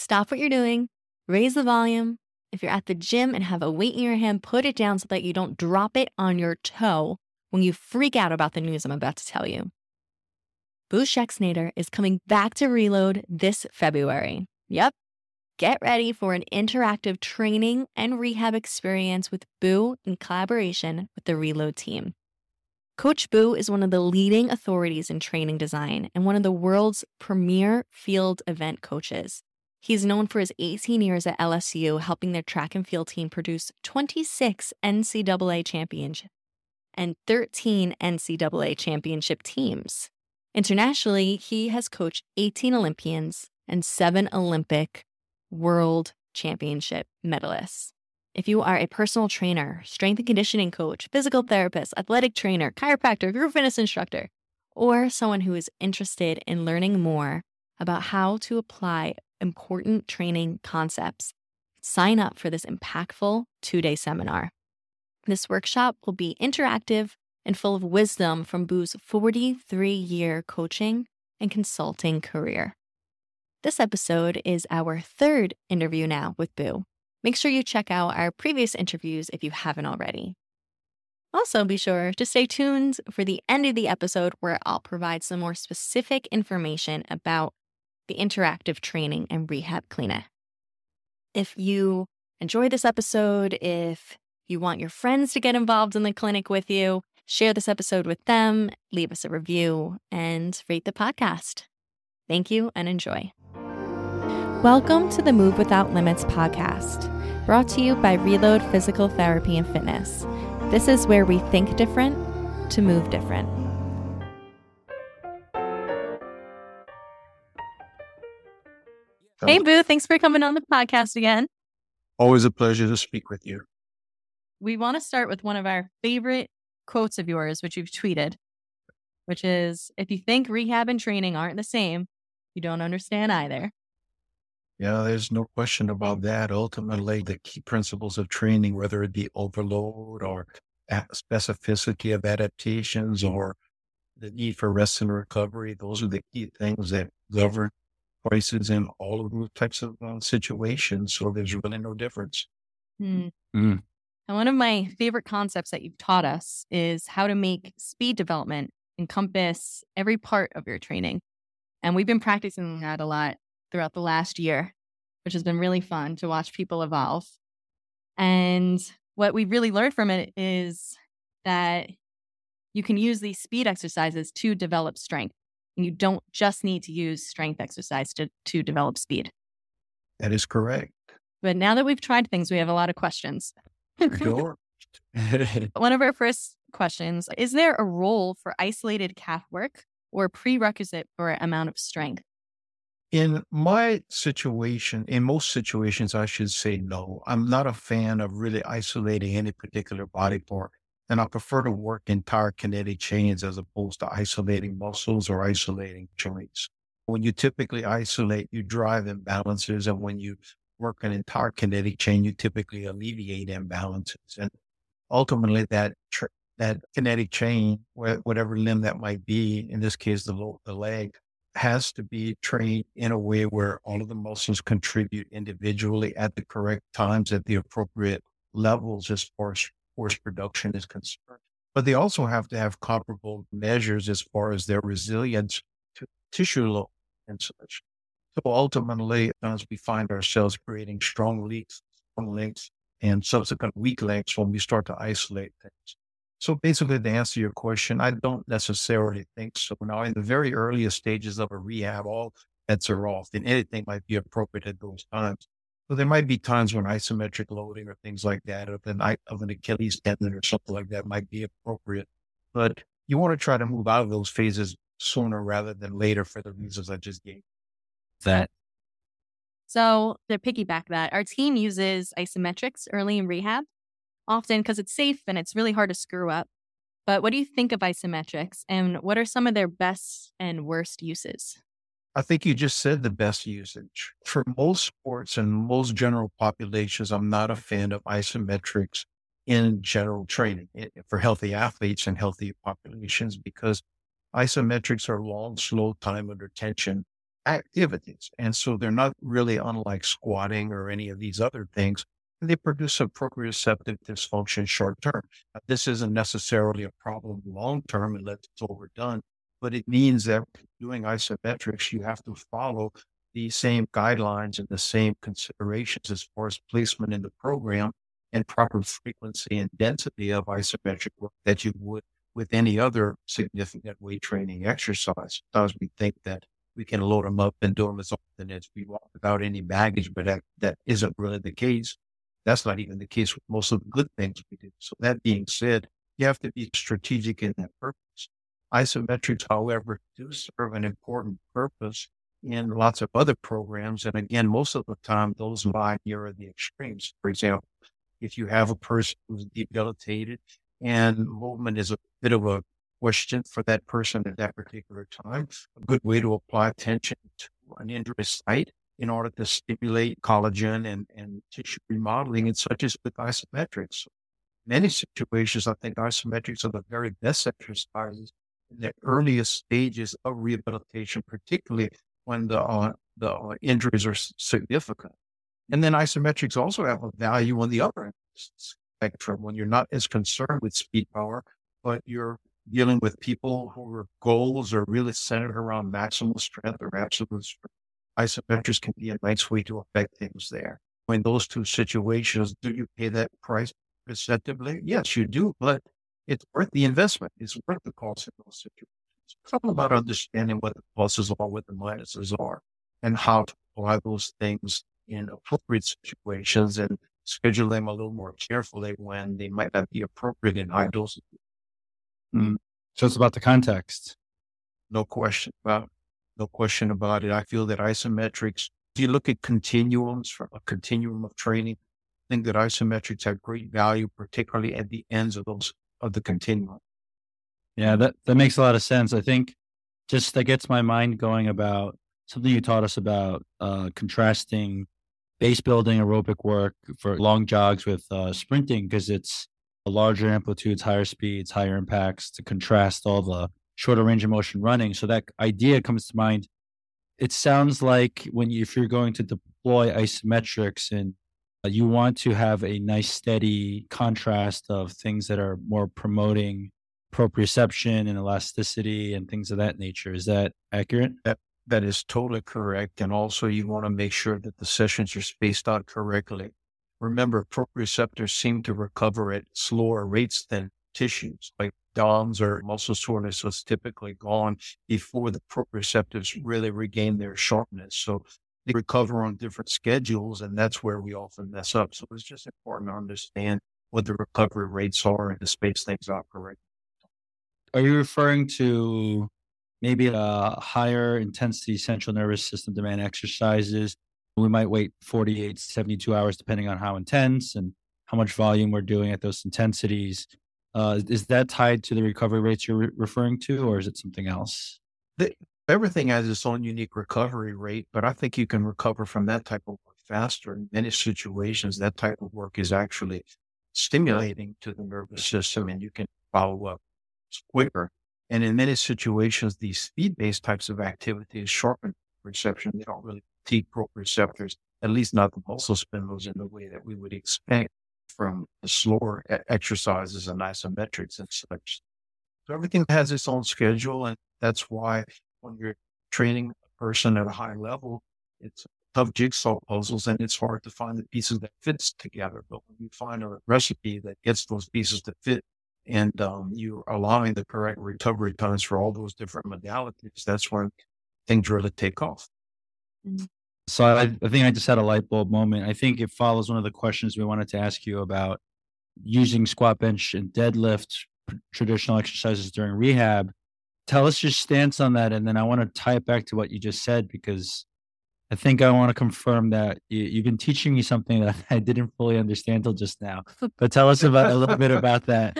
stop what you're doing, raise the volume. If you're at the gym and have a weight in your hand, put it down so that you don't drop it on your toe when you freak out about the news I'm about to tell you. Boo Schexnayder is coming back to Reload this February. Yep. Get ready for an interactive training and rehab experience with Boo in collaboration with the Reload team. Coach Boo is one of the leading authorities in training design and one of the world's premier field event coaches. He's known for his 18 years at LSU, helping their track and field team produce 26 NCAA championships and 13 NCAA championship teams. Internationally, he has coached 18 Olympians and 7 Olympic World Championship medalists. If you are a personal trainer, strength and conditioning coach, physical therapist, athletic trainer, chiropractor, group fitness instructor, or someone who is interested in learning more about how to apply important training concepts, sign up for this impactful 2-day seminar. This workshop will be interactive and full of wisdom from Boo's 43-year coaching and consulting career. This episode is our 3rd interview now with Boo. Make sure you check out our previous interviews if you haven't already. Also, be sure to stay tuned for the end of the episode where I'll provide some more specific information about the interactive training and rehab clinic. If you enjoy this episode, if you want your friends to get involved in the clinic with you, share this episode with them, leave us a review, and rate the podcast. Thank you and enjoy. Welcome to the Move Without Limits podcast, brought to you by Reload Physical Therapy and Fitness. This is where we think different to move different. Hey, Boo, thanks for coming on the podcast again. Always a pleasure to speak with you. We want to start with one of our favorite quotes of yours, which you've tweeted, which is, if you think rehab and training aren't the same, you don't understand either. Yeah, there's no question about that. Ultimately, the key principles of training, whether it be overload or specificity of adaptations or the need for rest and recovery, those are the key things that govern choices in all of those types of situations. So there's really no difference. And one of my favorite concepts that you've taught us is how to make speed development encompass every part of your training. And we've been practicing that a lot throughout the last year, which has been really fun to watch people evolve. And what we really learned from it is that you can use these speed exercises to develop strength. And you don't just need to use strength exercise to develop speed. That is correct. But now that we've tried things, we have a lot of questions. Sure. One of our first questions, is there a role for isolated calf work or a prerequisite for amount of strength? In my situation, in most situations, I should say no. I'm not a fan of really isolating any particular body part. And I prefer to work entire kinetic chains as opposed to isolating muscles or isolating joints. When you typically isolate, you drive imbalances. And when you work an entire kinetic chain, you typically alleviate imbalances. And ultimately, that kinetic chain, whatever limb that might be, in this case, the leg, has to be trained in a way where all of the muscles contribute individually at the correct times at the appropriate levels as far as force production is concerned. But they also have to have comparable measures as far as their resilience to tissue load and such. So ultimately, as we find ourselves creating strong links, and subsequent weak links when we start to isolate things. So basically, to answer your question, I don't necessarily think so. Now, in the very earliest stages of a rehab, all bets are off, and anything might be appropriate at those times. So there might be times when isometric loading or things like that, of an Achilles tendon or something like that might be appropriate. But you want to try to move out of those phases sooner rather than later for the reasons I just gave. So to piggyback that, our team uses isometrics early in rehab, often because it's safe and it's really hard to screw up. But what do you think of isometrics and what are some of their best and worst uses? I think you just said the best usage. For most sports and most general populations, I'm not a fan of isometrics in general training for healthy athletes and healthy populations because isometrics are long, slow time under tension. activities. And so they're not really unlike squatting or any of these other things. And they produce a proprioceptive dysfunction short term. This isn't necessarily a problem long term unless it's overdone, but it means that doing isometrics, you have to follow the same guidelines and the same considerations as far as placement in the program and proper frequency and density of isometric work that you would with any other significant weight training exercise. Sometimes we think that we can load them up and do them as often as we want without any baggage, but that isn't really the case. That's not even the case with most of the good things we do. So that being said, you have to be strategic in that purpose. Isometrics, however, do serve an important purpose in lots of other programs. And again, most of the time, those lie near the extremes. For example, if you have a person who's debilitated and movement is a bit of a question for that person at that particular time, a good way to apply attention to an injury site in order to stimulate collagen and tissue remodeling, and such as with isometrics. In many situations, I think isometrics are the very best exercises in the earliest stages of rehabilitation, particularly when the injuries are significant. And then isometrics also have a value on the other end of the spectrum when you're not as concerned with speed power, but you're dealing with people whose goals are really centered around maximal strength or absolute strength. Isometrics can be a nice way to affect things there. In those two situations, do you pay that price perceptibly? Yes, you do, but it's worth the investment. It's worth the cost in those situations. It's all about understanding what the pluses are, what the minuses are, and how to apply those things in appropriate situations and schedule them a little more carefully when they might not be appropriate in high doses. So it's about the context. No question about it. I feel that isometrics, if you look at continuums, from a continuum of training, I think that isometrics have great value, particularly at the ends of the continuum. Yeah, that makes a lot of sense. I think just that gets my mind going about something you taught us about contrasting base building aerobic work for long jogs with sprinting, because it's larger amplitudes, higher speeds, higher impacts to contrast all the shorter range of motion running. So that idea comes to mind. It sounds like if you're going to deploy isometrics and you want to have a nice steady contrast of things that are more promoting proprioception and elasticity and things of that nature. Is that accurate? That is totally correct. And also you want to make sure that the sessions are spaced out correctly. Remember, proprioceptors seem to recover at slower rates than tissues, like DOMS or muscle soreness was typically gone before the proprioceptors really regain their sharpness. So they recover on different schedules, and that's where we often mess up. So it's just important to understand what the recovery rates are and to space things out correctly. Are you referring to maybe a higher intensity central nervous system demand exercises? We might wait 48, 72 hours, depending on how intense and how much volume we're doing at those intensities. Is that tied to the recovery rates you're referring to, or is it something else? Everything has its own unique recovery rate, but I think you can recover from that type of work faster. In many situations, that type of work is actually stimulating to the nervous system, and you can follow up quicker. And in many situations, these speed-based types of activities sharpen perception. They don't really fatigue proprioceptors, at least not the muscle spindles in the way that we would expect from the slower exercises and isometrics and such. So everything has its own schedule, and that's why when you're training a person at a high level, it's tough jigsaw puzzles, and it's hard to find the pieces that fits together. But when you find a recipe that gets those pieces to fit, and you're allowing the correct recovery times for all those different modalities, that's when things really take off. So I think I just had a light bulb moment. I think it follows one of the questions we wanted to ask you about using squat, bench, and deadlift traditional exercises during rehab. Tell us your stance on that, and then I want to tie it back to what you just said, because I think I want to confirm that you've been teaching me something that I didn't fully understand till just now. But tell us about a little bit about that.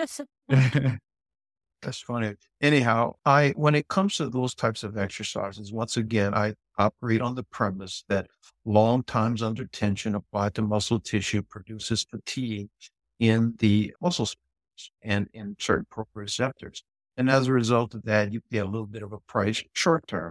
That's funny. Anyhow, when it comes to those types of exercises, once again, I operate on the premise that long times under tension applied to muscle tissue produces fatigue in the muscle spindles and in certain proprioceptors. And as a result of that, you pay a little bit of a price short term.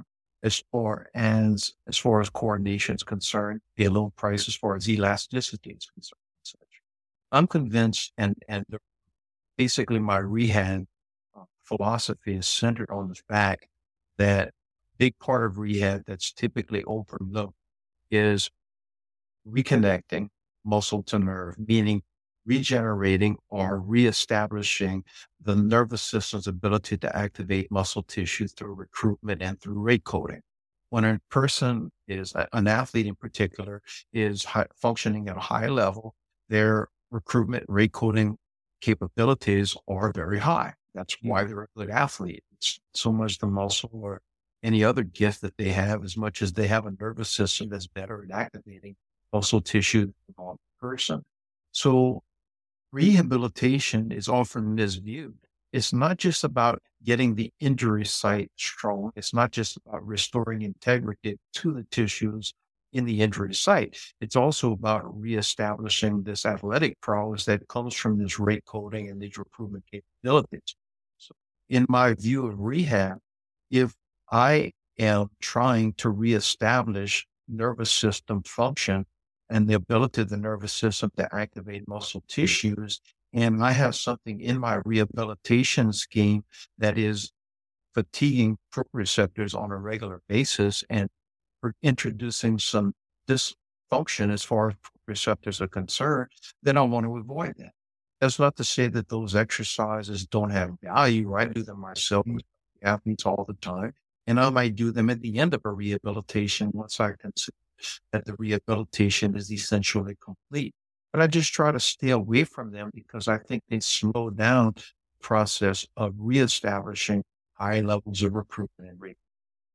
as far as coordination is concerned, pay a low price as far as elasticity is concerned. Such. I'm convinced, and basically my rehab philosophy is centered on the fact that big part of rehab that's typically overlooked is reconnecting muscle to nerve, meaning regenerating or reestablishing the nervous system's ability to activate muscle tissue through recruitment and through rate coding. When a person an athlete in particular, is functioning at a high level, their recruitment rate coding capabilities are very high. That's why they're a good athlete. It's so much the muscle or any other gift that they have, as much as they have a nervous system that's better at activating muscle tissue than the normal person. So rehabilitation is often misviewed. It's not just about getting the injury site strong. It's not just about restoring integrity to the tissues in the injury site. It's also about reestablishing this athletic prowess that comes from this rate coding and these recruitment capabilities. So in my view of rehab, if I am trying to reestablish nervous system function and the ability of the nervous system to activate muscle tissues, and I have something in my rehabilitation scheme that is fatiguing proprioceptors on a regular basis and introducing some dysfunction as far as proprioceptors are concerned, then I want to avoid that. That's not to say that those exercises don't have value. I do them myself with athletes all the time. And I might do them at the end of a rehabilitation once I consider that the rehabilitation is essentially complete. But I just try to stay away from them because I think they slow down the process of reestablishing high levels of recruitment and rate.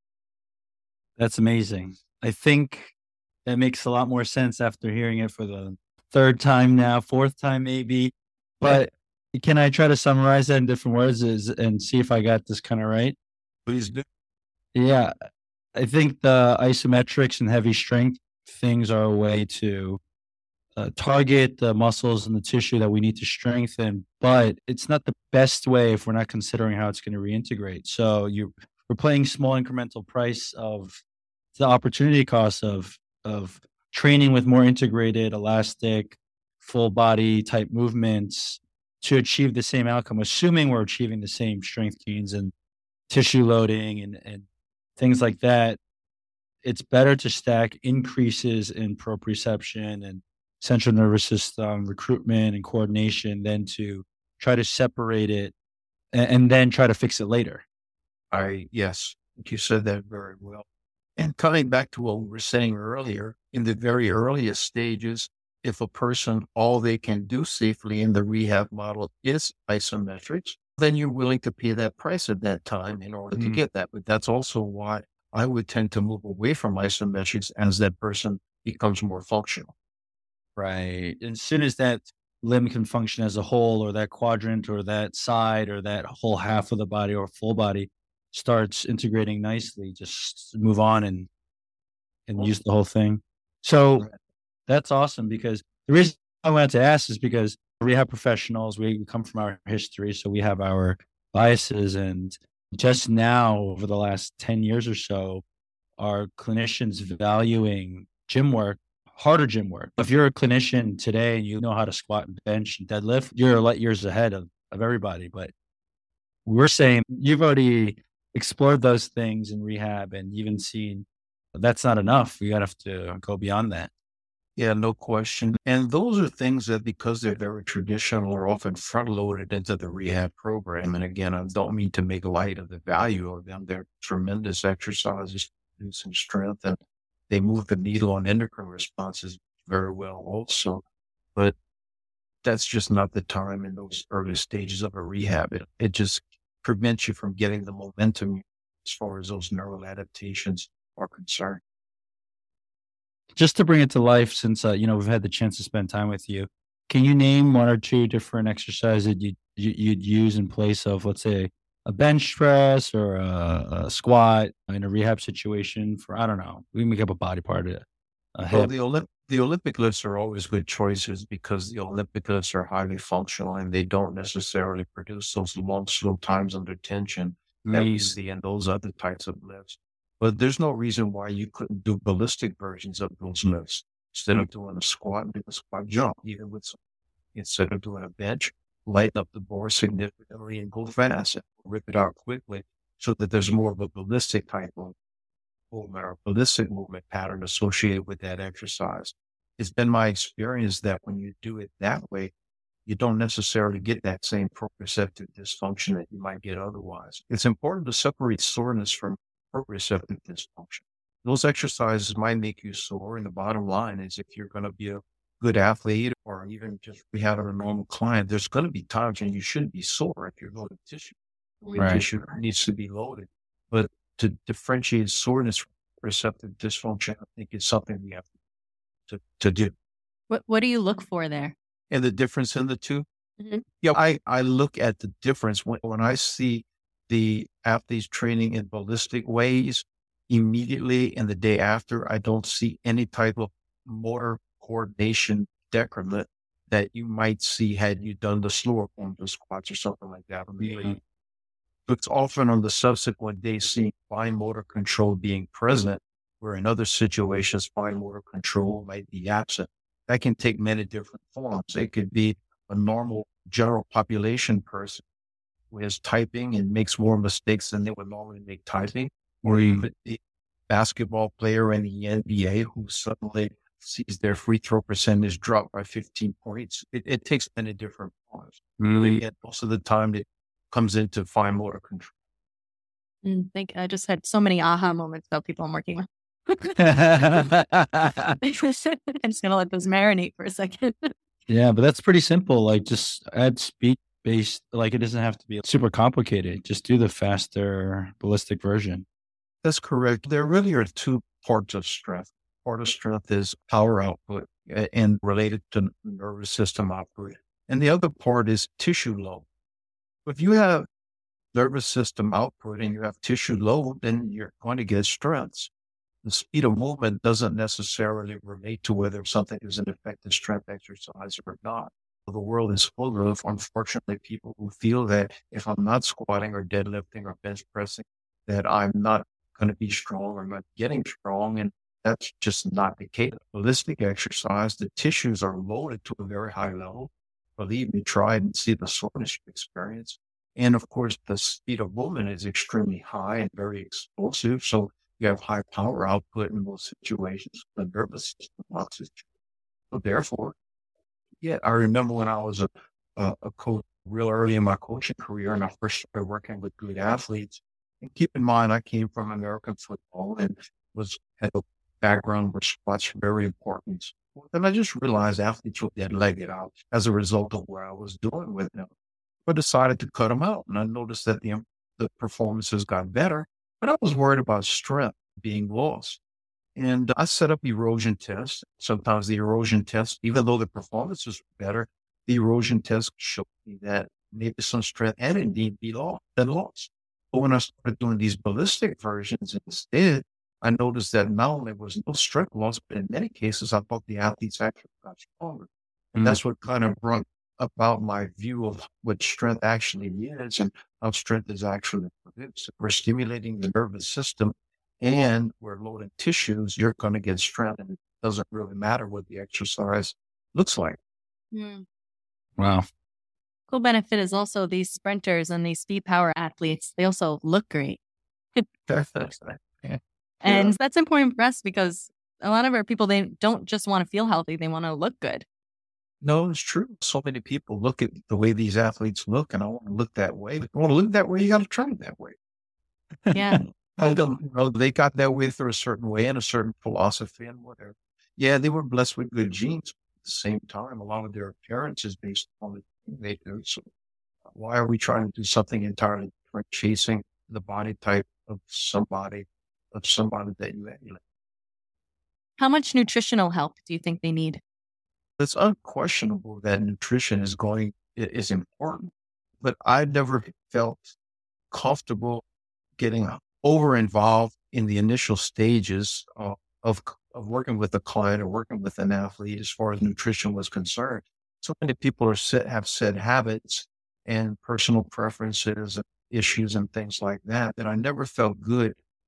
That's amazing. I think that makes a lot more sense after hearing it for the third time now, fourth time maybe. But can I try to summarize that in different words and see if I got this kind of right? Please do. Yeah. I think the isometrics and heavy strength things are a way to target the muscles and the tissue that we need to strengthen, but it's not the best way if we're not considering how it's going to reintegrate. So we're playing small incremental price of the opportunity cost of training with more integrated, elastic, full body type movements to achieve the same outcome, assuming we're achieving the same strength gains and tissue loading and things like that. It's better to stack increases in proprioception and central nervous system recruitment and coordination than to try to separate it and then try to fix it later. Yes, you said that very well. And coming back to what we were saying earlier, in the very earliest stages, if a person, all they can do safely in the rehab model is isometrics, then you're willing to pay that price at that time in order to get that. But that's also why I would tend to move away from isometrics as that person becomes more functional. Right. And as soon as that limb can function as a whole, or that quadrant, or that side, or that whole half of the body, or full body starts integrating nicely, just move on and use the whole thing. So that's awesome, because the reason I wanted to ask is because rehab professionals, we come from our history, so we have our biases. And just now, over the last 10 years or so, are clinicians valuing gym work, harder gym work. If you're a clinician today and you know how to squat and bench and deadlift, you're light years ahead of everybody. But we're saying you've already explored those things in rehab and even seen that's not enough. You have to go beyond that. Yeah, no question. And those are things that, because they're very traditional, are often front loaded into the rehab program. And again, I don't mean to make light of the value of them. They're tremendous exercises, producing strength, and they move the needle on endocrine responses very well also. But that's just not the time in those early stages of a rehab. It just prevents you from getting the momentum as far as those neural adaptations are concerned. Just to bring it to life, since we've had the chance to spend time with you, can you name one or two different exercises that you'd use in place of, let's say, a bench press or a squat in a rehab situation for, I don't know, we can make up a body part, a hip. Well, the Olympic lifts are always good choices because the Olympic lifts are highly functional and they don't necessarily produce those long, slow times under tension that we see in those other types of lifts. But there's no reason why you couldn't do ballistic versions of those lifts. Instead of doing a squat, do a squat jump, even with some, instead of doing a bench, lighten up the bar significantly and go fast and rip it out quickly so that there's more of a ballistic type of movement or ballistic movement pattern associated with that exercise. It's been my experience that when you do it that way, you don't necessarily get that same proprioceptive dysfunction that you might get otherwise. It's important to separate soreness from proprioceptive dysfunction. Those exercises might make you sore, and the bottom line is if you're going to be a good athlete or even just we have a normal client, there's going to be times when you shouldn't be sore if you're loading tissue. The Right. tissue needs to be loaded. But to differentiate soreness from receptive dysfunction, I think is something we have to do. What do you look for there? And the difference in the two? Mhm. Yeah, I look at the difference when I see the athletes training in ballistic ways immediately and the day after, I don't see any type of motor coordination decrement that you might see had you done the slower forms of squats or something like that. Really, it's often on the subsequent day seeing fine motor control being present, where in other situations, fine motor control might be absent. That can take many different forms. It could be a normal general population person who is typing and makes more mistakes than they would normally make typing, or you could be a basketball player in the NBA who suddenly sees their free throw percentage drop by 15 points. It takes many different forms. Really? Yet most of the time it comes into fine motor control. I just had so many aha moments about people I'm working with. I'm just gonna let those marinate for a second. Yeah, but that's pretty simple. Like just add speed based, like it doesn't have to be super complicated. Just do the faster ballistic version. That's correct. There really are two parts of strength. Part of strength is power output and related to nervous system output. And the other part is tissue load. If you have nervous system output and you have tissue load, then you're going to get strengths. The speed of movement doesn't necessarily relate to whether something is an effective strength exercise or not. The world is full of, unfortunately, people who feel that if I'm not squatting or deadlifting or bench pressing, that I'm not going to be strong or not getting strong. And that's just not the case. Ballistic exercise, the tissues are loaded to a very high level. Believe me, try it and see the soreness you experience. And of course, the speed of movement is extremely high and very explosive. So you have high power output in most situations. The nervous system oxygen. So therefore, yeah, I remember when I was a coach real early in my coaching career and I first started working with good athletes. And keep in mind, I came from American football and had a background where squats were very important. And I just realized athletes were dead legged out as a result of what I was doing with them. I decided to cut them out. And I noticed that the performances got better, but I was worried about strength being lost. And I set up erosion tests. Sometimes the erosion test, even though the performances were better, the erosion test showed me that maybe some strength and indeed be lost. But when I started doing these ballistic versions instead, I noticed that not only was no strength loss, but in many cases, I thought the athletes actually got stronger. And that's what kind of brought about my view of what strength actually is and how strength is actually produced. If we're stimulating the nervous system and we're loading tissues, you're going to get strength. And it doesn't really matter what the exercise looks like. Wow. Cool benefit is also these sprinters and these speed power athletes, they also look great. Yeah. And that's important for us because a lot of our people, they don't just want to feel healthy, they want to look good. No, it's true. So many people look at the way these athletes look, and I want to look that way. If you want to look that way, you got to train that way. Yeah. They got that way through a certain way and a certain philosophy and whatever. Yeah, they were blessed with good genes. At the same time, a lot of their appearance is based on the thing they do. So why are we trying to do something entirely different, chasing the body type of somebody that you emulate? How much nutritional help do you think they need? It's unquestionable that nutrition is important, but I never felt comfortable getting over involved in the initial stages of working with a client or working with an athlete as far as nutrition was concerned. So many people have set habits and personal preferences and issues and things like that I never felt good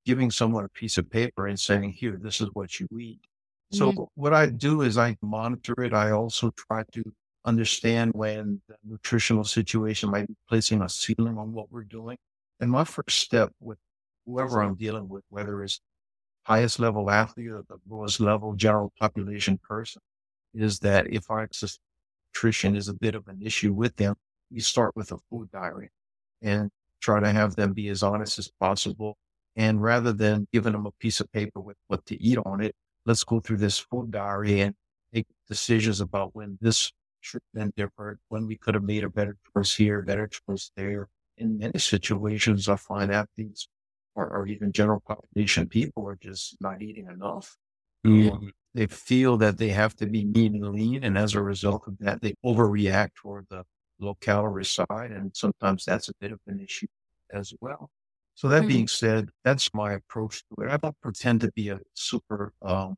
giving someone a piece of paper and saying, here, this is what you eat. So Mhm. what I do is I monitor it. I also try to understand when the nutritional situation might be placing a ceiling on what we're doing. And my first step with whoever I'm dealing with, whether it's highest level athlete or the lowest level general population person, is that if our nutrition is a bit of an issue with them, we start with a food diary and try to have them be as honest as possible. And rather than giving them a piece of paper with what to eat on it, let's go through this food diary and make decisions about when this should have been different, when we could have made a better choice here, better choice there. In many situations, I find athletes or even general population people are just not eating enough. Mm. They feel that they have to be mean and lean. And as a result of that, they overreact toward the low calorie side. And sometimes that's a bit of an issue as well. So that Mhm. being said, that's my approach to it. I don't pretend to be a super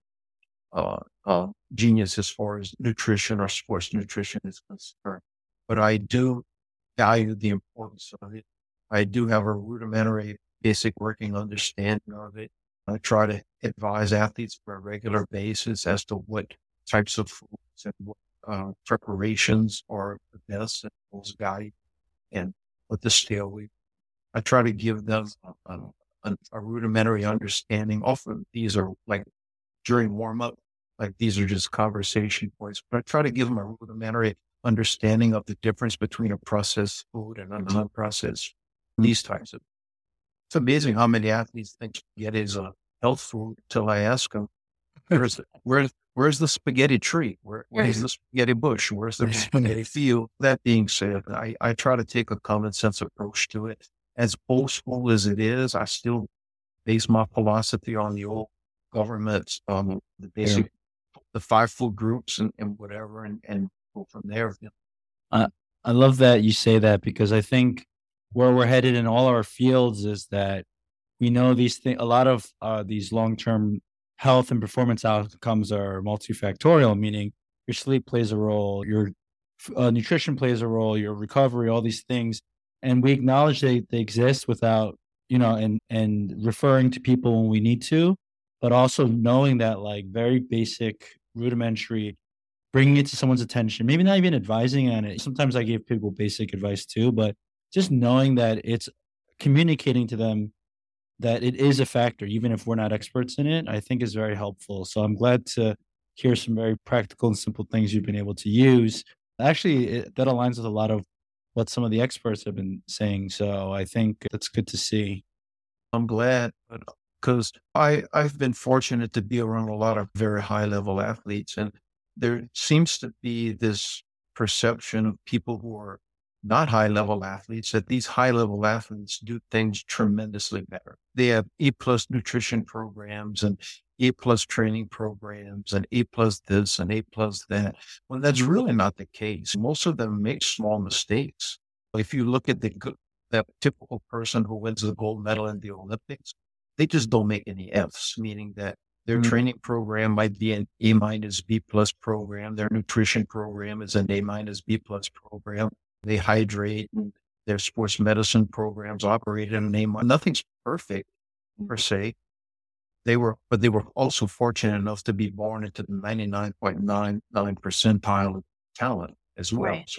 genius as far as nutrition or sports nutrition is concerned, but I do value the importance of it. I do have a rudimentary basic working understanding of it. I try to advise athletes for a regular basis as to what types of foods and what preparations are the best and most valuable and what the scale we. I try to give them a rudimentary understanding. Often these are like during warm up, like these are just conversation points, but I try to give them a rudimentary understanding of the difference between a processed food and a non-processed, these types of. It's amazing how many athletes think spaghetti is a health food until I ask them, where's the spaghetti tree? Where's the spaghetti bush? Where's the spaghetti field? That being said, I try to take a common sense approach to it. As boastful as it is, I still base my philosophy on the old government, the basic, the 5 food groups and whatever, and go from there. I I love that you say that because I think where we're headed in all our fields is that we know these things. A lot of these long term health and performance outcomes are multifactorial, meaning your sleep plays a role, your nutrition plays a role, your recovery, all these things, and we acknowledge they exist without and referring to people when we need to, but also knowing that like very basic rudimentary bringing it to someone's attention, maybe not even advising on it. Sometimes I give people basic advice too, but just knowing that it's communicating to them that it is a factor, even if we're not experts in it, I think is very helpful. So I'm glad to hear some very practical and simple things you've been able to use. Actually, that aligns with a lot of what some of the experts have been saying. So I think that's good to see. I'm glad, because I've been fortunate to be around a lot of very high level athletes, and there seems to be this perception of people who are not high level athletes that these high level athletes do things tremendously better. They have A plus nutrition programs and A plus training programs and A plus this and A plus that. When that's really not the case. Most of them make small mistakes. If you look at that typical person who wins the gold medal in the Olympics, they just don't make any Fs, meaning that their training program might be an A minus B plus program. Their nutrition program is an A minus B plus program. They hydrate and their sports medicine programs operate in an A minus. Nothing's perfect per se. But they were also fortunate enough to be born into the 99.99 percentile of talent as well. Right.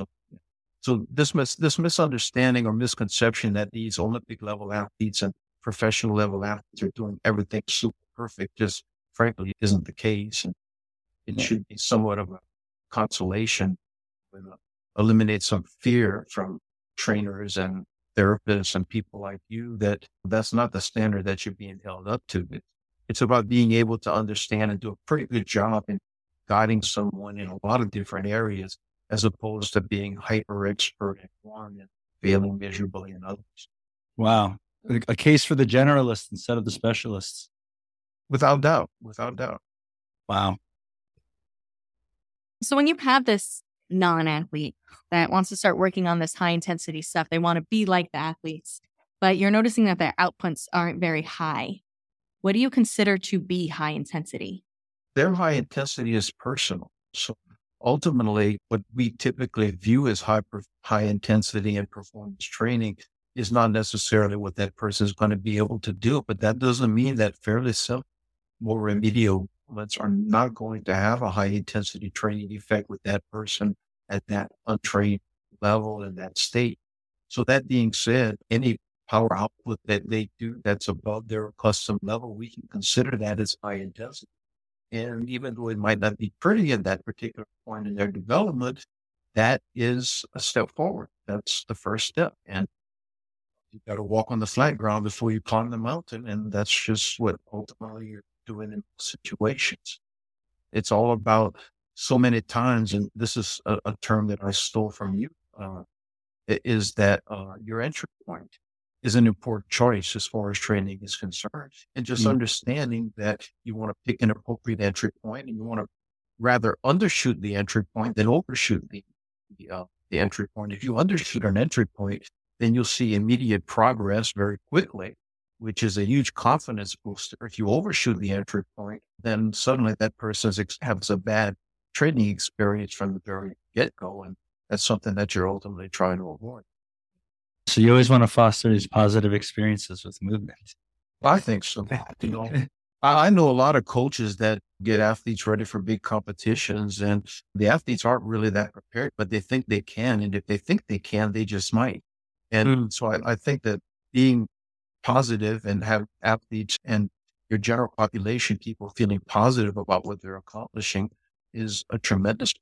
So this misunderstanding or misconception that these Olympic level athletes and professional level athletes are doing everything super perfect just frankly isn't the case. And it Yeah. should be somewhat of a consolation and eliminate some fear from trainers and therapists and people like you that that's not the standard that you're being held up to. It's about being able to understand and do a pretty good job in guiding someone in a lot of different areas as opposed to being hyper expert in one and failing miserably in others. Wow. A case for the generalists instead of the specialists. Without doubt, without doubt. Wow. So when you have this non-athlete that wants to start working on this high intensity stuff, they want to be like the athletes, but you're noticing that their outputs aren't very high. What do you consider to be high intensity? Their high intensity is personal. So ultimately, what we typically view as high intensity and performance training is not necessarily what that person is going to be able to do. But that doesn't mean that fairly simple, more remedial movements are not going to have a high intensity training effect with that person at that untrained level in that state. So that being said, any power output that they do that's above their custom level, we can consider that as high intensity. And even though it might not be pretty at that particular point in their development, that is a step forward. That's the first step. And you got to walk on the flat ground before you climb the mountain. And that's just what ultimately you're doing in situations. It's all about so many times, and this is a term that I stole from you, is that your entry point is an important choice as far as training is concerned. And just understanding that you want to pick an appropriate entry point, and you want to rather undershoot the entry point than overshoot the entry point. If you undershoot an entry point, then you'll see immediate progress very quickly, which is a huge confidence booster. If you overshoot the entry point, then suddenly that person has a bad training experience from the very get-go. And that's something that you're ultimately trying to avoid. So you always want to foster these positive experiences with movement. I think so. I know a lot of coaches that get athletes ready for big competitions, and the athletes aren't really that prepared, but they think they can. And if they think they can, they just might. And so I think that being positive and have athletes and your general population, people feeling positive about what they're accomplishing, is a tremendous.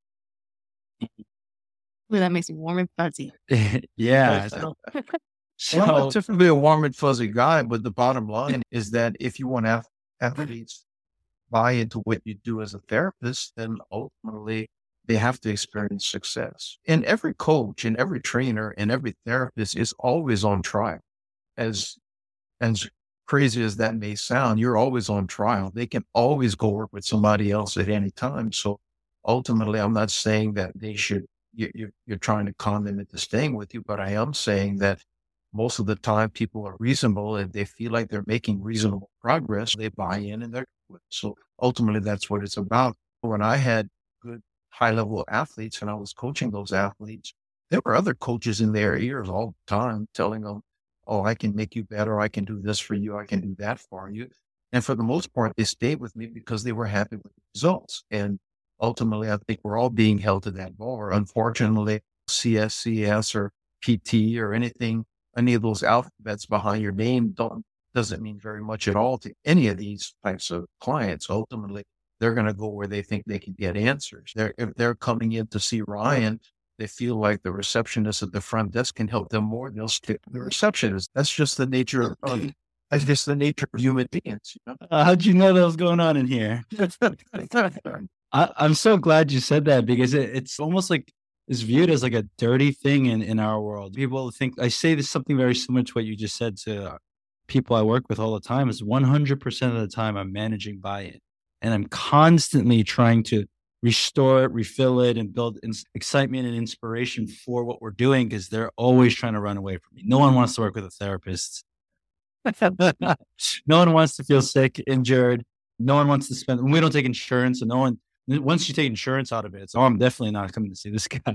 Ooh, that makes me warm and fuzzy. Yeah. Well, I'm not typically a warm and fuzzy guy, but the bottom line is that if you want athletes buy into what you do as a therapist, then ultimately they have to experience success. And every coach and every trainer and every therapist is always on trial. As crazy as that may sound, you're always on trial. They can always go work with somebody else at any time. So ultimately, I'm not saying that they should, you're trying to con them into staying with you, but I am saying that most of the time people are reasonable and they feel like they're making reasonable progress. They buy in and they're good. So ultimately, that's what it's about. When I had good high level athletes and I was coaching those athletes, there were other coaches in their ears all the time telling them, oh, I can make you better. I can do this for you. I can do that for you. And for the most part, they stayed with me because they were happy with the results. And ultimately, I think we're all being held to that bar. Unfortunately, CSCS or PT or anything, any of those alphabets behind your name doesn't mean very much at all to any of these types of clients. Ultimately, they're going to go where they think they can get answers. If they're coming in to see Ryan, they feel like the receptionist at the front desk can help them more, they'll stick to the receptionist. That's just the nature of human beings. You know? How'd you know that was going on in here? I'm so glad you said that, because it's almost like it's viewed as like a dirty thing in our world. People think, I say this something very similar to what you just said to people I work with all the time, is 100% of the time I'm managing buy-in, and I'm constantly trying to restore it, refill it, and build excitement and inspiration for what we're doing, because they're always trying to run away from me. No one wants to work with a therapist. No one wants to feel sick, injured. No one wants to spend, we don't take insurance, and no one, once you take insurance out of it, it's, oh, I'm definitely not coming to see this guy.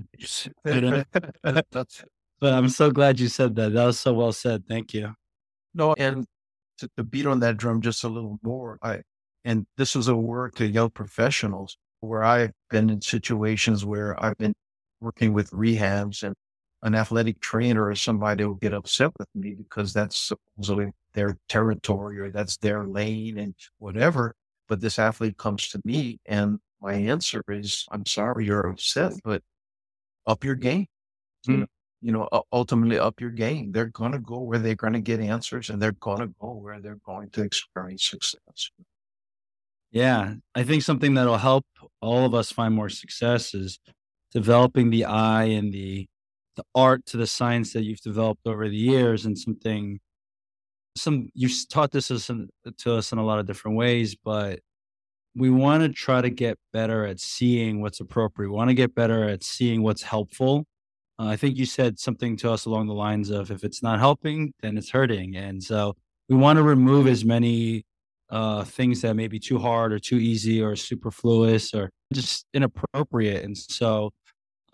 But I'm so glad you said that. That was so well said. Thank you. No, and to beat on that drum just a little more, and this was a word to young professionals, where I've been in situations where I've been working with rehabs, and an athletic trainer or somebody will get upset with me because that's supposedly their territory or that's their lane and whatever. But this athlete comes to me and my answer is, I'm sorry you're upset, but up your game. Ultimately up your game. They're going to go where they're going to get answers, and they're going to go where they're going to experience success. Yeah. I think something that'll help all of us find more success is developing the eye and the art to the science that you've developed over the years. And you've taught this to us in a lot of different ways, but we want to try to get better at seeing what's appropriate. We want to get better at seeing what's helpful. I think you said something to us along the lines of, if it's not helping, then it's hurting. And so we want to remove as many things that may be too hard or too easy or superfluous or just inappropriate. And so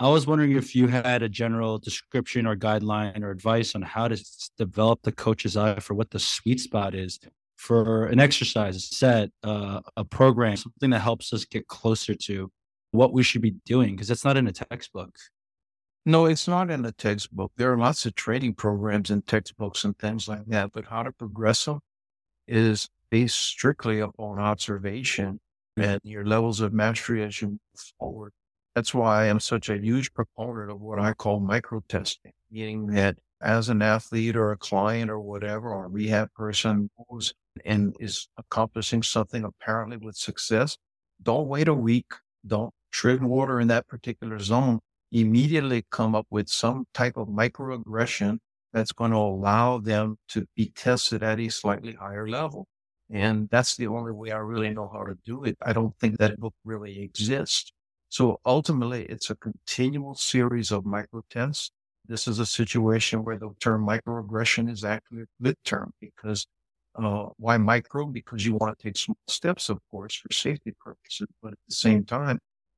I was wondering if you had a general description or guideline or advice on how to develop the coach's eye for what the sweet spot is for an exercise, a set, a program, something that helps us get closer to what we should be doing, because that's not in a textbook. No, it's not in the textbook. There are lots of training programs and textbooks and things like that, but how to progress them is based strictly upon observation and your levels of mastery as you move forward. That's why I am such a huge proponent of what I call micro testing, meaning that as an athlete or a client or whatever, or a rehab person goes and is accomplishing something apparently with success, don't wait a week. Don't tread water in that particular zone. Immediately come up with some type of microaggression that's going to allow them to be tested at a slightly higher level. And that's the only way I really know how to do it. I don't think that book really exists. So ultimately, it's a continual series of micro tests. This is a situation where the term microaggression is actually a good term because why micro? Because you want to take small steps, of course, for safety purposes. But at the same time,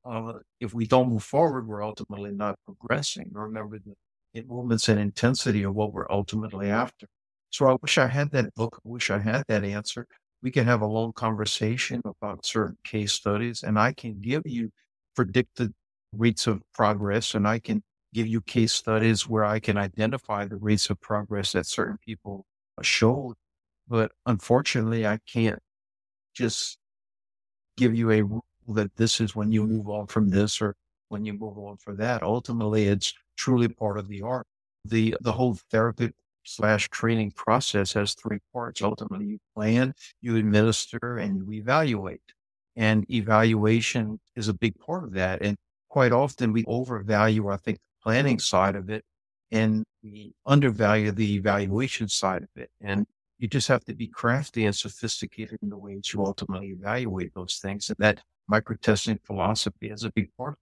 if we don't move forward, we're ultimately not progressing. Remember, the movements and intensity are what we're ultimately after. So I wish I had that book. I wish I had that answer. We can have a long conversation about certain case studies, and I can give you predicted rates of progress, and I can give you case studies where I can identify the rates of progress that certain people showed. But unfortunately, I can't just give you a rule that this is when you move on from this or when you move on for that. Ultimately, it's truly part of the art. The whole therapy / training process has three parts. Ultimately, you plan, you administer, and you evaluate. And evaluation is a big part of that. And quite often we overvalue, I think, the planning side of it, and we undervalue the evaluation side of it. And you just have to be crafty and sophisticated in the way that you ultimately evaluate those things. And that microtesting philosophy is a big part of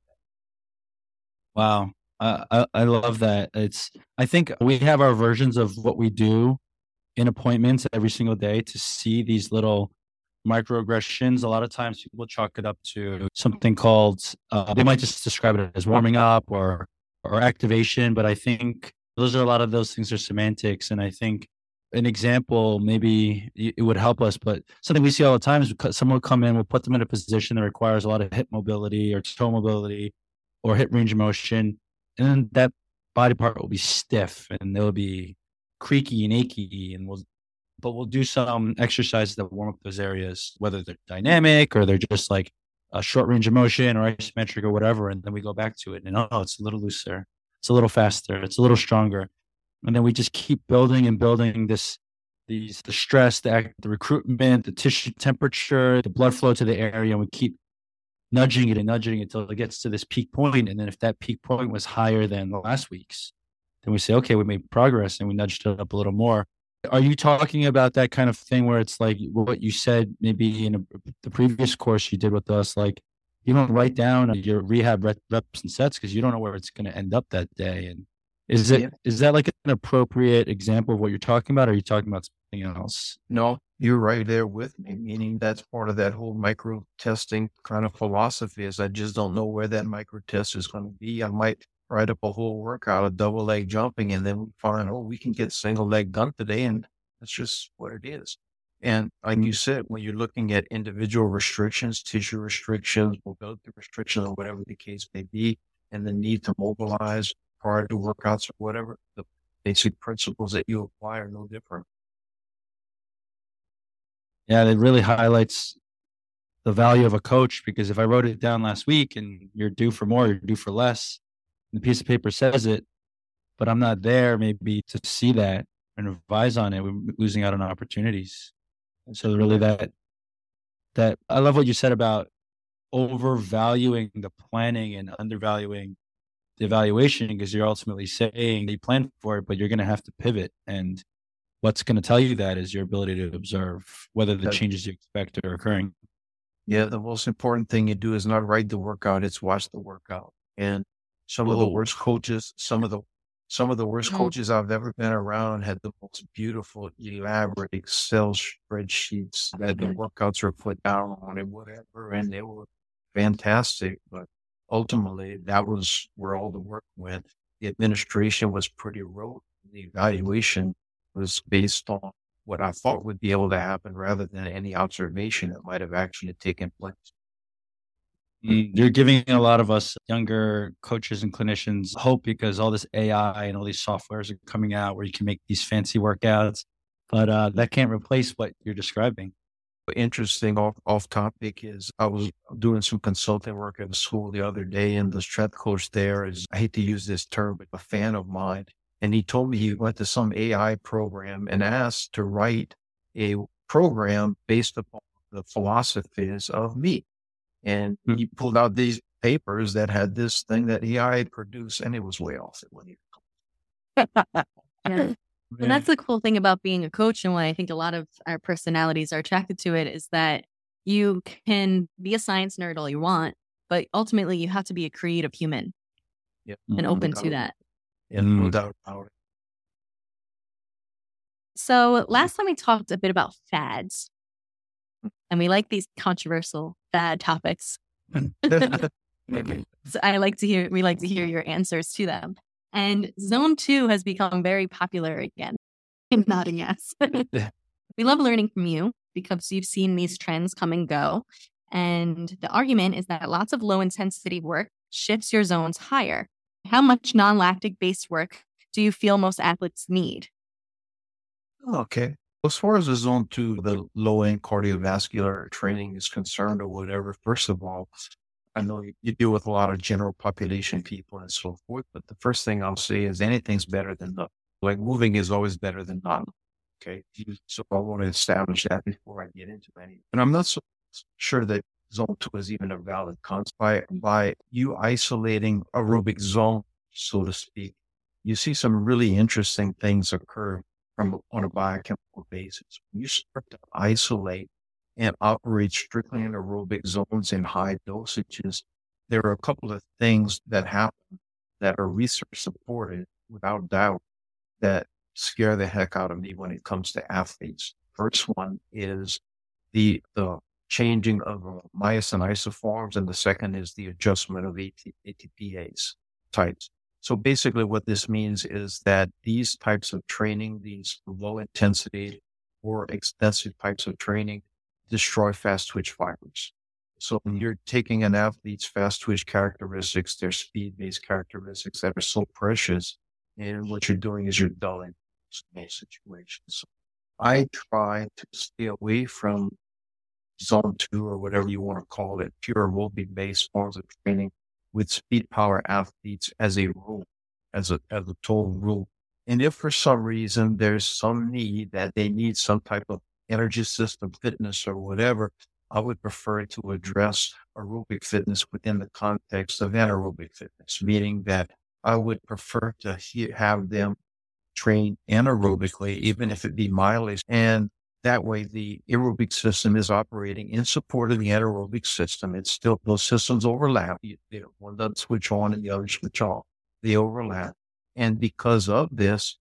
that. Wow. I love that. I think we have our versions of what we do in appointments every single day to see these little microaggressions. A lot of times people chalk it up to something called, they might just describe it as warming up or activation. But I think a lot of those things are semantics. And I think an example, maybe it would help us, but something we see all the time is someone will come in, we'll put them in a position that requires a lot of hip mobility or toe mobility or hip range of motion. And then that body part will be stiff and they'll be creaky and achy. And we'll do some exercises that warm up those areas, whether they're dynamic or they're just like a short range of motion or isometric or whatever. And then we go back to it and it's a little looser. It's a little faster. It's a little stronger. And then we just keep building and building the stress, the recruitment, the tissue temperature, the blood flow to the area. And we keep nudging it until it gets to this peak point. And then if that peak point was higher than the last week's, then we say, okay, we made progress and we nudged it up a little more. Are you talking about that kind of thing where it's like what you said maybe in the previous course you did with us, like you don't write down your rehab reps and sets because you don't know where it's going to end up that day? And is that like an appropriate example of what you're talking about? Or are you talking about something else? No, you're right there with me, meaning that's part of that whole micro testing kind of philosophy is I just don't know where that micro test is going to be. I might write up a whole workout of double leg jumping and then we find, we can get single leg done today. And that's just what it is. And like you said, when you're looking at individual restrictions, tissue restrictions, mobility restrictions, or whatever the case may be, and the need to mobilize prior to workouts or whatever, the basic principles that you apply are no different. Yeah, it really highlights the value of a coach, because if I wrote it down last week and you're due for more, you're due for less, and the piece of paper says it, but I'm not there maybe to see that and revise on it, we're losing out on opportunities. And so really that I love what you said about overvaluing the planning and undervaluing the evaluation, because you're ultimately saying you plan for it, but you're going to have to pivot. And what's going to tell you that is your ability to observe whether the changes you expect are occurring. Yeah, the most important thing you do is not write the workout; it's watch the workout. And some of the worst coaches, some of the worst coaches I've ever been around had the most beautiful, elaborate Excel spreadsheets that the workouts were put down on and whatever, and they were fantastic. But ultimately that was where all the work went. The administration was pretty rote. The evaluation was based on what I thought would be able to happen rather than any observation that might have actually taken place. You're giving a lot of us younger coaches and clinicians hope because all this AI and all these softwares are coming out where you can make these fancy workouts, but that can't replace what you're describing. Interesting off topic is I was doing some consulting work at a school the other day, and the strength coach there is, I hate to use this term, but a fan of mine. And he told me he went to some AI program and asked to write a program based upon the philosophies of me. And he pulled out these papers that had this thing that AI produced, and it was way off. Yeah. And that's the cool thing about being a coach, and why I think a lot of our personalities are attracted to it, is that you can be a science nerd all you want, but ultimately you have to be a creative human and open to that. And no doubt about it. So last time we talked a bit about fads, and we like these controversial fad topics. So we like to hear your answers to them. And Zone 2 has become very popular again. I'm nodding yes. We love learning from you because you've seen these trends come and go. And the argument is that lots of low intensity work shifts your zones higher. How much non-lactic based work do you feel most athletes need? Okay. As far as the zone 2, the low end cardiovascular training is concerned or whatever, first of all, I know you deal with a lot of general population people and so forth, but the first thing I'll say is anything's better than nothing. Like moving is always better than not. Okay. So I want to establish that before I get into anything. And I'm not so sure that zone 2 is even a valid concept. By you isolating aerobic zone, so to speak, you see some really interesting things occur on a biochemical basis. When you start to isolate and operate strictly in aerobic zones in high dosages, there are a couple of things that happen that are research supported without doubt that scare the heck out of me when it comes to athletes. First one is the changing of myosin isoforms, and the second is the adjustment of ATPase types. So basically what this means is that these types of training, these low intensity or extensive types of training, destroy fast twitch fibers. So when you're taking an athlete's fast twitch characteristics, their speed-based characteristics that are so precious, and what you're doing is you're dulling those situations. So I try to stay away from zone 2 or whatever you want to call it, pure aerobic-based forms of training with speed power athletes as a rule, as a total rule. And if for some reason there's some need that they need some type of energy system fitness or whatever, I would prefer to address aerobic fitness within the context of anaerobic fitness, meaning that I would prefer to have them train anaerobically, even if it be mildly. And that way the aerobic system is operating in support of the anaerobic system. It's still, those systems overlap. One doesn't switch on and the other switch off. They overlap. And because of this,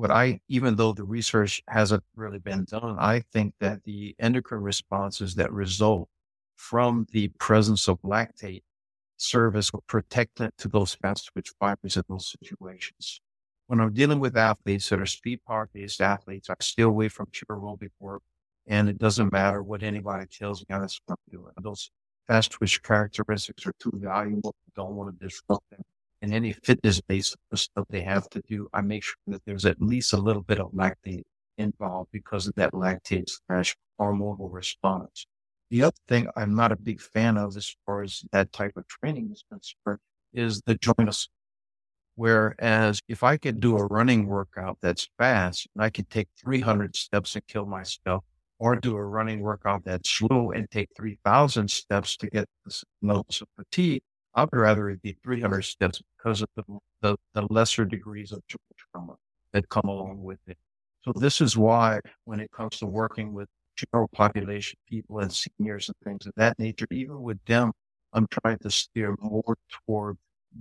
even though the research hasn't really been done, I think that the endocrine responses that result from the presence of lactate serve as a protectant to those fast twitch fibers in those situations. When I'm dealing with athletes that are speed power based athletes, I stay away from pure aerobic work. And it doesn't matter what anybody tells me, that's what I'm doing. Those fast twitch characteristics are too valuable. I don't want to disrupt them. And any fitness based stuff they have to do, I make sure that there's at least a little bit of lactate involved because of that lactate / hormonal response. The other thing I'm not a big fan of as far as that type of training is concerned is the joint assault. Whereas if I could do a running workout that's fast and I could take 300 steps and kill myself, or do a running workout that's slow and take 3,000 steps to get the levels of fatigue, I would rather it be 300 steps because of the lesser degrees of trauma that come along with it. So this is why when it comes to working with general population people and seniors and things of that nature, even with them, I'm trying to steer more toward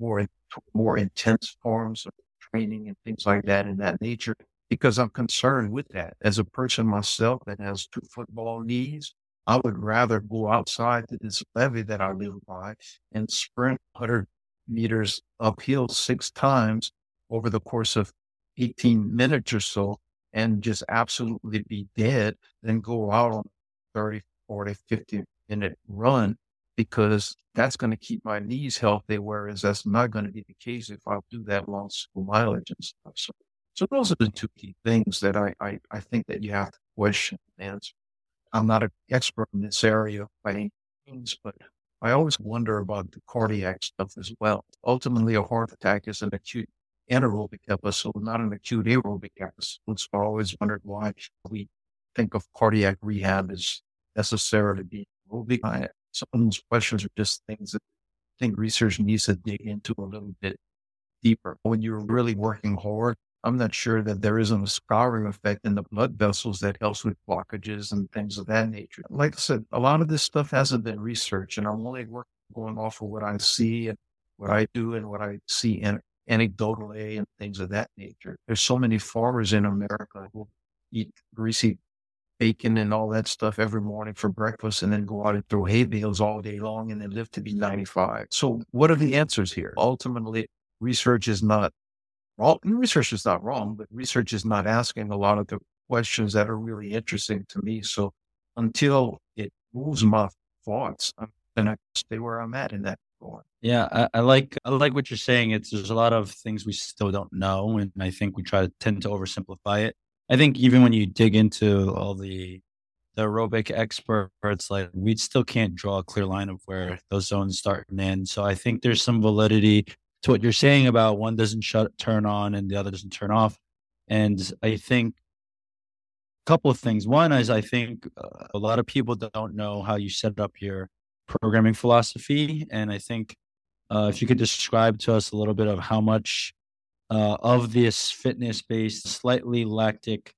more intense forms of training and things like that in that nature, because I'm concerned with that. As a person myself that has 2 football knees, I would rather go outside to this levee that I live by and sprint 100 meters uphill 6 times over the course of 18 minutes or so and just absolutely be dead than go out on 30, 40, 50-minute run because that's going to keep my knees healthy, whereas that's not going to be the case if I do that long school mileage and stuff. So those are the two key things that I think that you have to question and answer. I'm not an expert in this area by any means, but I always wonder about the cardiac stuff as well. Ultimately, a heart attack is an acute anaerobic episode, not an acute aerobic episode. So I always wondered why we think of cardiac rehab as necessarily being aerobic. Some of those questions are just things that I think research needs to dig into a little bit deeper. When you're really working hard, I'm not sure that there isn't a scouring effect in the blood vessels that helps with blockages and things of that nature. Like I said, a lot of this stuff hasn't been researched, and I'm only going off of what I see and what I do and what I see anecdotally and things of that nature. There's so many farmers in America who eat greasy bacon and all that stuff every morning for breakfast and then go out and throw hay bales all day long and then live to be 95. So what are the answers here? Ultimately, research is not wrong. Research is not wrong, but research is not asking a lot of the questions that are really interesting to me. So until it moves my thoughts, I'm going to stay where I'm at in that point. Yeah, I like what you're saying. There's a lot of things we still don't know, and I think we tend to oversimplify it. I think even when you dig into all the aerobic experts, like we still can't draw a clear line of where those zones start and end. So I think there's some validity to what you're saying about one doesn't turn on and the other doesn't turn off. And I think a couple of things. One is I think a lot of people don't know how you set up your programming philosophy. And I think if you could describe to us a little bit of how much of this fitness-based, slightly lactic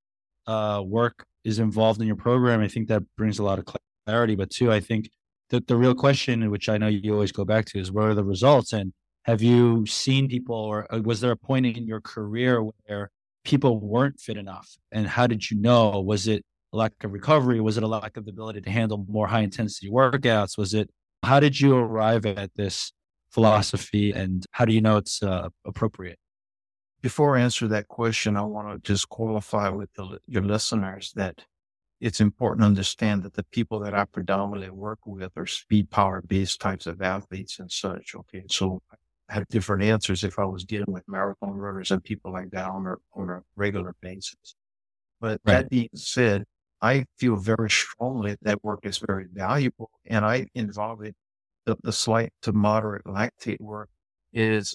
work is involved in your program, I think that brings a lot of clarity. But two, I think that the real question, which I know you always go back to, is what are the results? And have you seen people, or was there a point in your career where people weren't fit enough? And how did you know? Was it a lack of recovery? Was it a lack of the ability to handle more high intensity workouts? How did you arrive at this philosophy, and how do you know it's appropriate? Before I answer that question, I want to just qualify with your listeners that it's important to understand that the people that I predominantly work with are speed power based types of athletes and such. Okay. So I have different answers if I was dealing with marathon runners and people like that on a regular basis. But Right. that being said, I feel very strongly that work is very valuable, and I involve it. The slight to moderate lactate work is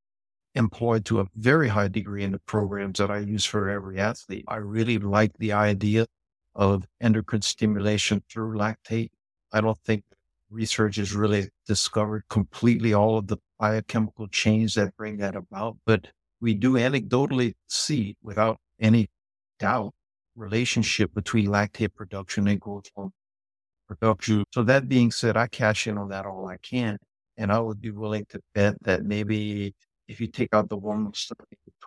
employed to a very high degree in the programs that I use for every athlete. I really like the idea of endocrine stimulation through lactate. I don't think research has really discovered completely all of the biochemical chains that bring that about, but we do anecdotally see, without any doubt, relationship between lactate production and growth hormone production. So that being said, I cash in on that all I can, and I would be willing to bet that maybe if you take out the hormone stuff,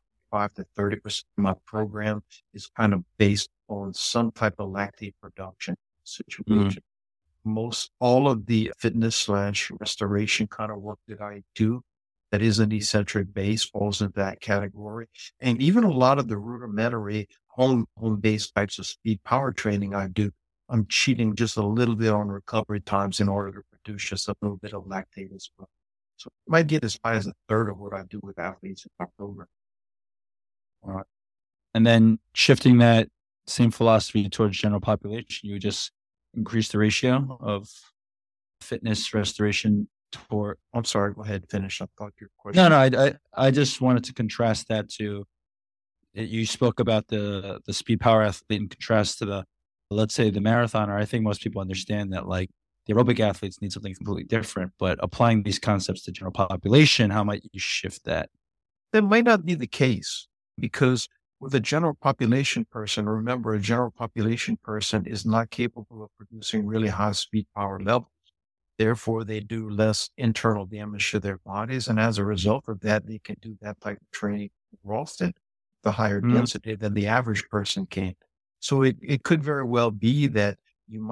25 to 30% of my program is kind of based on some type of lactate production situation. Most all of the fitness / restoration kind of work that I do that isn't eccentric based falls into that category. And even a lot of the rudimentary home-based types of speed power training I do, I'm cheating just a little bit on recovery times in order to produce just a little bit of lactate as well. So it might get as high as a third of what I do with athletes in my program. All right. And then shifting that same philosophy towards general population, you would just increase the ratio of fitness restoration toward. I'm sorry, go ahead, finish. I thought your question. No, I just wanted to contrast that to, you spoke about the speed power athlete in contrast to the, let's say, the marathoner. I think most people understand that like the aerobic athletes need something completely different, but applying these concepts to general population, how might you shift that? That might not be the case, because with a general population person, remember, a general population person is not capable of producing really high speed power levels. Therefore, they do less internal damage to their bodies. And as a result of that, they can do that type of training more often, the higher density than the average person can. So it could very well be that you might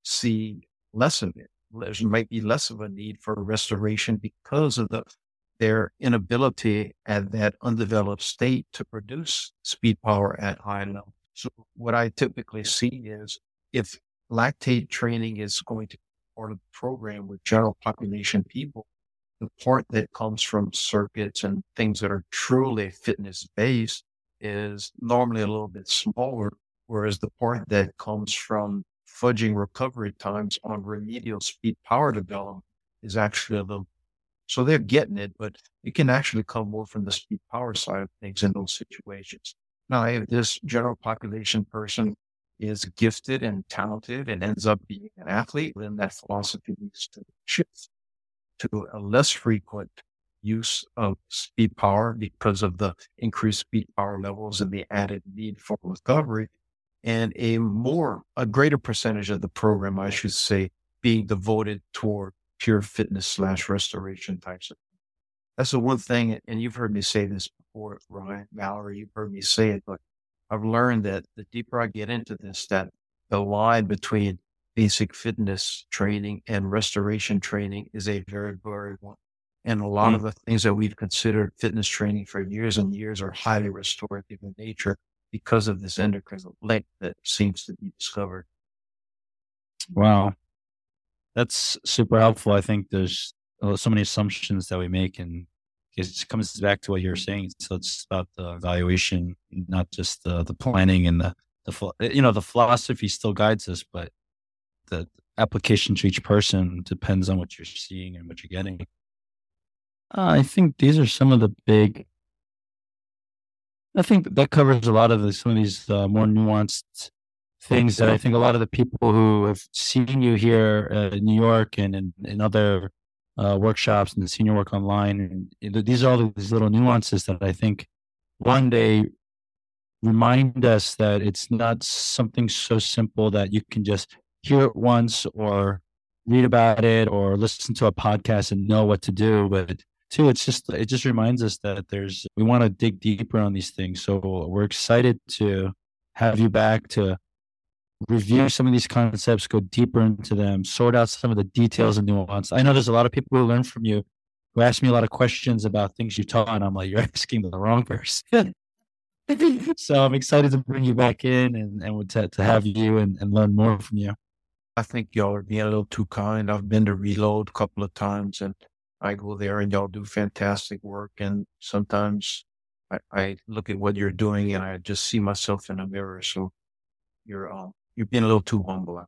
see less of it. There might be less of a need for restoration because of their inability at that undeveloped state to produce speed power at high level. So what I typically see is if lactate training is going to be part of the program with general population people, the part that comes from circuits and things that are truly fitness based is normally a little bit smaller, whereas the part that comes from fudging recovery times on remedial speed power development is actually a little. So they're getting it, but it can actually come more from the speed power side of things in those situations. Now, if this general population person is gifted and talented and ends up being an athlete, then that philosophy needs to shift to a less frequent use of speed power because of the increased speed power levels and the added need for recovery, and a greater percentage of the program, I should say, being devoted toward pure fitness / restoration types of. That's the one thing, and you've heard me say this before, Ryan, Mallory, you've heard me say it, but I've learned that the deeper I get into this, that the line between basic fitness training and restoration training is a very blurry one. And a lot of the things that we've considered fitness training for years and years are highly restorative in nature because of this endocrine link that seems to be discovered. Wow. That's super helpful. I think there's so many assumptions that we make, and it comes back to what you're saying. So it's about the evaluation, not just the planning and the philosophy still guides us, but the application to each person depends on what you're seeing and what you're getting. I think these are some of the big. I think that covers a lot of some of these more nuanced things that I think a lot of the people who have seen you here in New York and in other workshops and seen your work online, and these are all these little nuances that I think one day remind us that it's not something so simple that you can just hear it once or read about it or listen to a podcast and know what to do. But two, it just reminds us that we want to dig deeper on these things. So we're excited to have you back to review some of these concepts, go deeper into them, sort out some of the details and nuance. I know there's a lot of people who learn from you who ask me a lot of questions about things you taught, and I'm like, you're asking the wrong person. So I'm excited to bring you back in and to have you and learn more from you. I think y'all are being a little too kind. I've been to Reload a couple of times, and I go there and y'all do fantastic work. And sometimes I look at what you're doing and I just see myself in a mirror. So you're being a little too humble.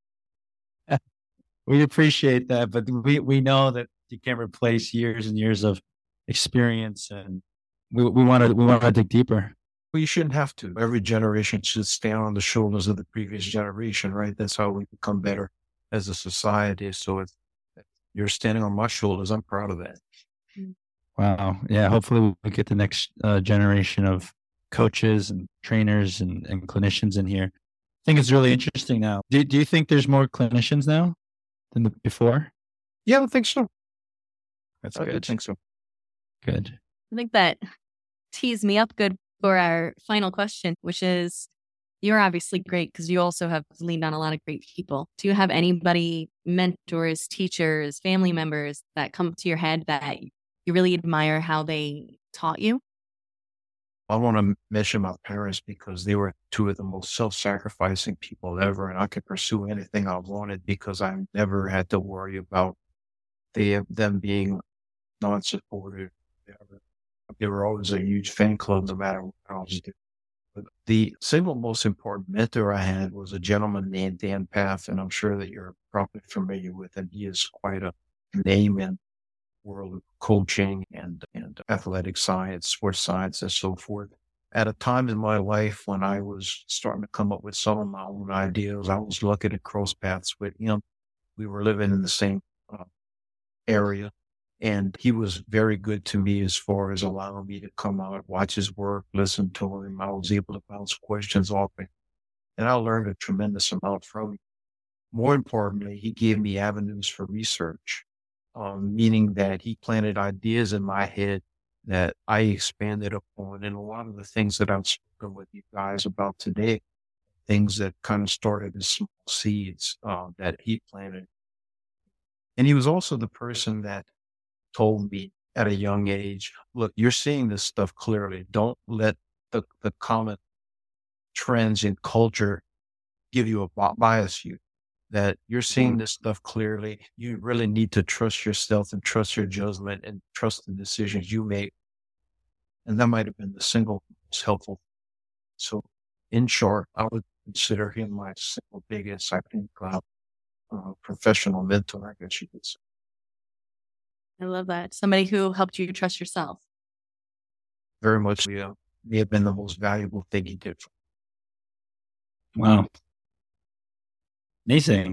We appreciate that, but we know that you can't replace years and years of experience, and we want to dig deeper. Well, you shouldn't have to. Every generation should stand on the shoulders of the previous generation, right? That's how we become better as a society. So if you're standing on my shoulders, I'm proud of that. Wow. Yeah. Hopefully we get the next generation of coaches and trainers and clinicians in here. I think it's really interesting now. Do you think there's more clinicians now than before? Yeah, I think so. That's good. I think so. Good. I think that tees me up good for our final question, which is, you're obviously great because you also have leaned on a lot of great people. Do you have anybody, mentors, teachers, family members that come to your head that you really admire how they taught you? I want to mention my parents because they were two of the most self-sacrificing people ever, and I could pursue anything I wanted because I never had to worry about them being non-supportive. They were always a huge fan club, no matter what I was doing. But the single most important mentor I had was a gentleman named Dan Path, and I'm sure that you're probably familiar with him. He is quite a name in the world of coaching and athletic science, sports science, and so forth. At a time in my life when I was starting to come up with some of my own ideas, I was lucky to cross paths with him. We were living in the same area. And he was very good to me as far as allowing me to come out, watch his work, listen to him. I was able to bounce questions off him. And I learned a tremendous amount from him. More importantly, he gave me avenues for research, meaning that he planted ideas in my head that I expanded upon. And a lot of the things that I've spoken with you guys about today, things that kind of started as small seeds that he planted. And he was also the person that told me at a young age, look, you're seeing this stuff clearly. Don't let the common trends in culture give you bias you. That you're seeing this stuff clearly. You really need to trust yourself and trust your judgment and trust the decisions you make. And that might have been the single most helpful. So in short, I would consider him my single biggest, I think, professional mentor, I guess you could say. I love that. Somebody who helped you trust yourself. Very much, may have been the most valuable thing he did for me. Wow. Amazing.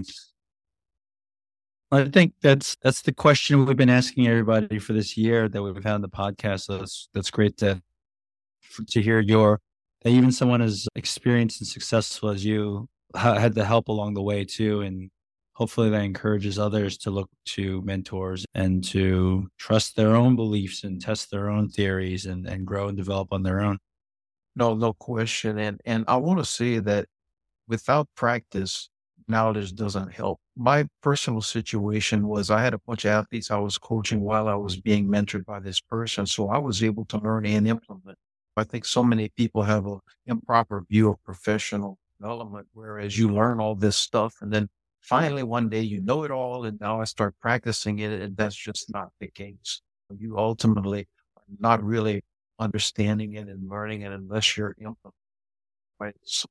I think that's the question we've been asking everybody for this year that we've had on the podcast. So that's great to hear that even someone as experienced and successful as you had the help along the way too. And hopefully that encourages others to look to mentors and to trust their own beliefs and test their own theories and grow and develop on their own. No question. And I want to say that without practice, knowledge doesn't help. My personal situation was I had a bunch of athletes I was coaching while I was being mentored by this person. So I was able to learn and implement. I think so many people have an improper view of professional development, whereas you learn all this stuff and then finally one day you know it all and now I start practicing it, and that's just not the case. You ultimately are not really understanding it and learning it unless you're implementing. Right? So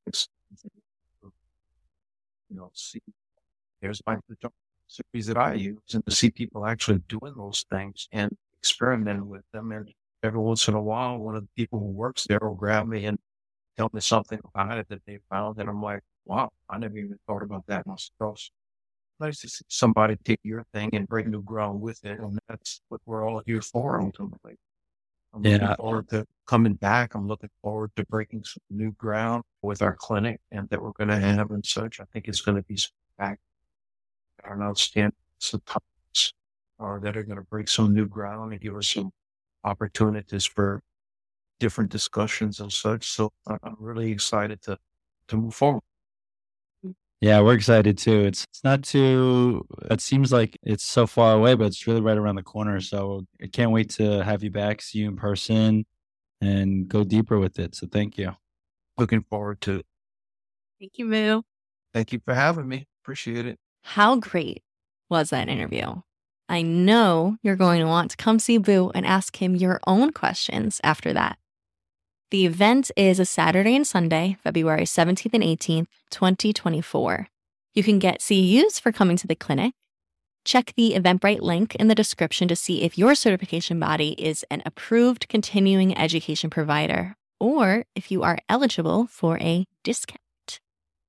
see, there's my series that I use, and to see people actually doing those things and experimenting with them. And every once in a while, one of the people who works there will grab me and tell me something about it that they found. And I'm like, wow, I never even thought about that myself. Nice to see somebody take your thing and break new ground with it. And that's what we're all here for ultimately. I'm looking forward to coming back. I'm looking forward to breaking some new ground with our clinic and that we're going to have and such. I think it's going to be back our outstanding topics that are going to break some new ground and give us some opportunities for different discussions and such. So I'm really excited to move forward. Yeah, we're excited too. It's not too, it seems like it's so far away, but it's really right around the corner. So I can't wait to have you back, see you in person, and go deeper with it. So thank you. Looking forward to it. Thank you, Vu. Thank you for having me. Appreciate it. How great was that interview? I know you're going to want to come see Vu and ask him your own questions after that. The event is a Saturday and Sunday, February 17th and 18th, 2024. You can get CEUs for coming to the clinic. Check the Eventbrite link in the description to see if your certification body is an approved continuing education provider or if you are eligible for a discount.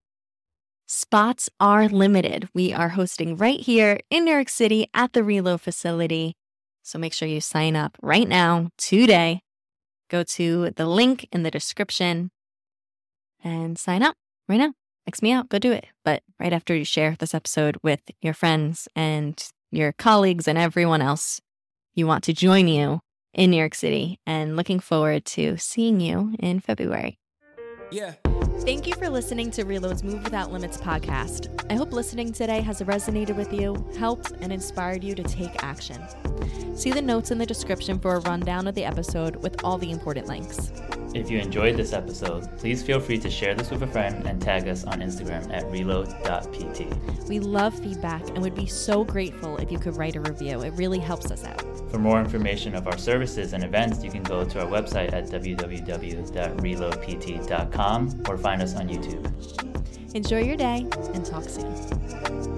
Spots are limited. We are hosting right here in New York City at the Reload facility. So make sure you sign up right now, today. Go to the link in the description and sign up right now. X me out. Go do it. But right after you share this episode with your friends and your colleagues and everyone else you want to join you in New York City, and looking forward to seeing you in February. Yeah. Thank you for listening to Reload's Move Without Limits podcast. I hope listening today has resonated with you, helped, and inspired you to take action. See the notes in the description for a rundown of the episode with all the important links. If you enjoyed this episode, please feel free to share this with a friend and tag us on Instagram at reload.pt. We love feedback and would be so grateful if you could write a review. It really helps us out. For more information of our services and events, you can go to our website at www.reloadpt.com or find us on YouTube. Enjoy your day and talk soon.